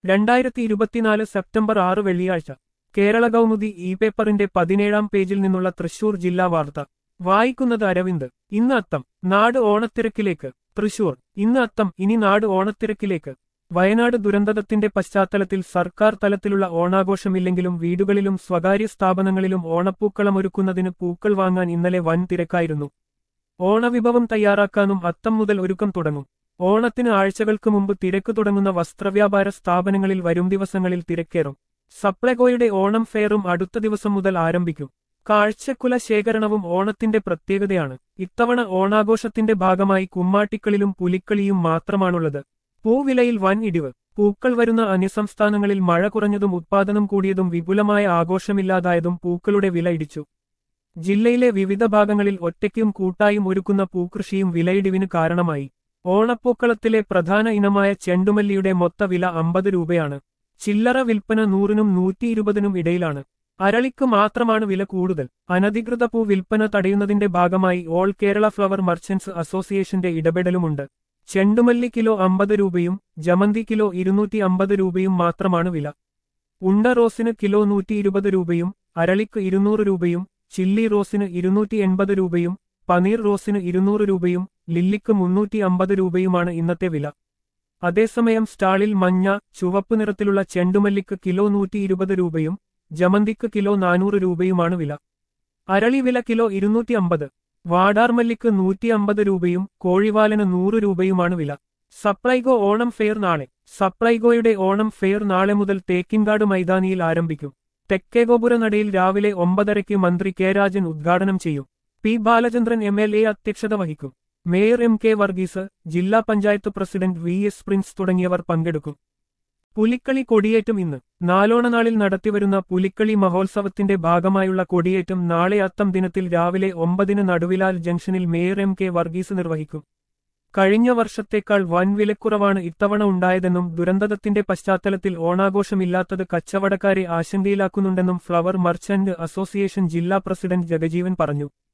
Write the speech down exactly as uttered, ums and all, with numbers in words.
രണ്ടായിരത്തി ഇരുപത്തിനാല് സെപ്റ്റംബർ ആറ് വെള്ളിയാഴ്ച കേരള കൗമുദി ഇ പേപ്പറിന്റെ പതിനേഴാം പേജിൽ നിന്നുള്ള തൃശൂർ ജില്ലാ വാർത്ത വായിക്കുന്നത് അരവിന്ദ്. ഇന്ന് അത്തം, നാട് ഓണത്തിരക്കിലേക്ക്. തൃശൂർ, ഇന്ന് അത്തം, ഇനി നാട് ഓണത്തിരക്കിലേക്ക്. വയനാട് ദുരന്തത്തിന്റെ പശ്ചാത്തലത്തിൽ സർക്കാർ തലത്തിലുള്ള ഓണാഘോഷമില്ലെങ്കിലും വീടുകളിലും സ്വകാര്യ സ്ഥാപനങ്ങളിലും ഓണപ്പൂക്കളമൊരുക്കുന്നതിന് പൂക്കൾ വാങ്ങാൻ ഇന്നലെ വൻ തിരക്കായിരുന്നു. ഓണവിഭവം തയ്യാറാക്കാനും അത്തം മുതൽ ഒരുക്കം തുടങ്ങും. ഓണത്തിന് ആഴ്ചകൾക്ക് മുമ്പ് തിരക്ക് തുടങ്ങുന്ന വസ്ത്രവ്യാപാര സ്ഥാപനങ്ങളിൽ വരും ദിവസങ്ങളിൽ തിരക്കേറും. സപ്ലൈകോയുടെ ഓണം ഫെയറും അടുത്ത ദിവസം മുതൽ ആരംഭിക്കും. കാഴ്ചക്കുല ശേഖരണവും ഓണത്തിന്റെ പ്രത്യേകതയാണ്. ഇത്തവണ ഓണാഘോഷത്തിന്റെ ഭാഗമായി കുമ്മാട്ടിക്കളിലും പുലിക്കളിയും മാത്രമാണുള്ളത്. പൂവിലയിൽ വൻ ഇടിവ്. പൂക്കൾ വരുന്ന അന്യസംസ്ഥാനങ്ങളിൽ മഴ കുറഞ്ഞതും ഉത്പാദനം കൂടിയതും വിപുലമായ ആഘോഷമില്ലാതായതും പൂക്കളുടെ വില ഇടിച്ചു. ജില്ലയിലെ വിവിധ ഭാഗങ്ങളിൽ ഒറ്റയ്ക്കും കൂട്ടായും ഒരുക്കുന്ന പൂക്കൃഷിയും വിലയിടിവിന് കാരണമായി. ഓണപ്പൂക്കളത്തിലെ പ്രധാന ഇനമായ ചെണ്ടുമല്ലിയുടെ മൊത്ത വില അമ്പത് രൂപയാണ്. ചില്ലറ വിൽപ്പന നൂറിനും നൂറ്റിയിരുപതിനും ഇടയിലാണ്. അരളിക്ക് മാത്രമാണ് വില കൂടുതൽ. അനധികൃത പൂ വിൽപ്പന തടയുന്നതിന്റെ ഭാഗമായി ഓൾ കേരള ഫ്ലവർ മർച്ചന്റ്സ് അസോസിയേഷന്റെ ഇടപെടലുമുണ്ട്. ചെണ്ടുമല്ലി കിലോ അമ്പത് രൂപയും ജമന്തി കിലോ ഇരുന്നൂറ്റി അമ്പത് രൂപയും മാത്രമാണ് വില. ഉണ്ട റോസിന് കിലോ നൂറ്റി ഇരുപത് രൂപയും അരളിക്ക് ഇരുന്നൂറ് രൂപയും ചില്ലി റോസിന് ഇരുന്നൂറ്റി എൺപത് രൂപയും പനീർ റോസിന് ഇരുന്നൂറ് രൂപയും ലില്ലിക്ക് മുന്നൂറ്റി അമ്പത് രൂപയുമാണ് ഇന്നത്തെ വില. അതേസമയം സ്റ്റാളിൽ മഞ്ഞ, ചുവപ്പ് നിറത്തിലുള്ള ചെണ്ടുമല്ലിക്ക് കിലോ നൂറ്റി ഇരുപത് രൂപയും ജമന്തിക്ക് കിലോ നാനൂറ് രൂപയുമാണ് വില. അരളി വില കിലോ ഇരുന്നൂറ്റി അമ്പത്. വാടാർമല്ലിക്ക് നൂറ്റി അമ്പത് രൂപയും കോഴിവാലന് നൂറ് രൂപയുമാണ് വില. സപ്ലൈകോ ഓണം ഫെയർ നാളെ. സപ്ലൈകോയുടെ ഓണം ഫെയർ നാളെ മുതൽ തേക്കിൻകാട് മൈതാനിയിൽ ആരംഭിക്കും. തെക്കേഗോപുര നടയിൽ രാവിലെ ഒമ്പതരയ്ക്ക് മന്ത്രി കെ രാജൻ ഉദ്ഘാടനം ചെയ്യും. P Balachandran M L A അധ്യക്ഷത വഹിക്കും. മേയർ എം കെ വർഗീസ്, ജില്ലാ panchayat president V S Prince തുടങ്ങിയവർ പങ്കെടുക്കും. പുലിക്കളി കൊടിയേറ്റം ഇന്ന്. നാലോണനാളിൽ നടത്തിവരുന്ന പുലിക്കളി മഹോത്സവത്തിന്റെ ഭാഗമായുള്ള കൊടിയേറ്റം നാളെ അത്തം ദിനത്തിൽ രാവിലെ ഒമ്പതിന് നടുവിലാൽ ജംഗ്ഷനിൽ മേയർ എം കെ വർഗീസ് നിർവഹിക്കും. കഴിഞ്ഞ വർഷത്തേക്കാൾ വൻ വിലക്കുറവാണ് ഇത്തവണ ഉണ്ടായതെന്നും ദുരന്തത്തിന്റെ പശ്ചാത്തലത്തിൽ ഓണാഘോഷമില്ലാത്തത് കച്ചവടക്കാരെ ആശങ്കയിലാക്കുന്നുണ്ടെന്നും ഫ്ലവർ മർച്ചന്റ് അസോസിയേഷൻ ജില്ലാ പ്രസിഡന്റ് ജഗജീവൻ പറഞ്ഞു.